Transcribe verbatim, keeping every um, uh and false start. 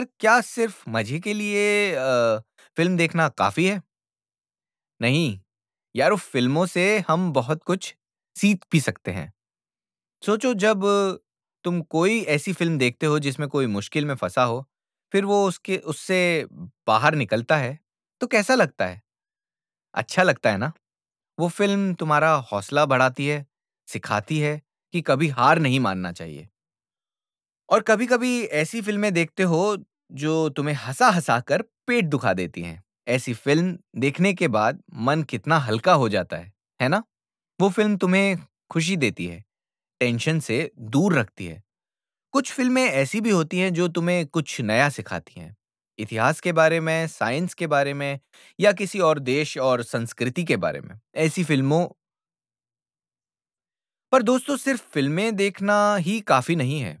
क्या सिर्फ मज़े के लिए अ, फ़िल्म देखना काफ़ी है? नहीं, यारो फ़िल्मों से हम बहुत कुछ सीख भी सकते हैं। सोचो जब तुम कोई ऐसी फ़िल्म देखते हो जिसमें कोई मुश्किल में फँसा हो, फिर वो उसके उससे बाहर निकलता है, तो कैसा लगता है? अच्छा लगता है ना? वो फ़िल्म तुम्हारा हौसला बढ़ाती है, सिखाती है कि कभी हार नहीं मानना चाहिए। और कभी-कभी ऐसी फ़िल्में देखते हो जो तुम्हें हँसा-हँसा कर पेट दुखा देती हैं। ऐसी फ़िल्म देखने के बाद मन कितना हल्का हो जाता है, है ना? वो फ़िल्म तुम्हें खुशी देती है, टेंशन से दूर रखती है। कुछ फ़िल्में ऐसी भी होती हैं जो तुम्हें कुछ नया सिखाती हैं। इतिहास के बारे में, साइंस के बारे में या किसी और देश और संस्कृति के बारे में। ऐसी फ़िल्मों पर दोस्तों सिर्फ फ़िल्में देखना ही काफ़ी नहीं है।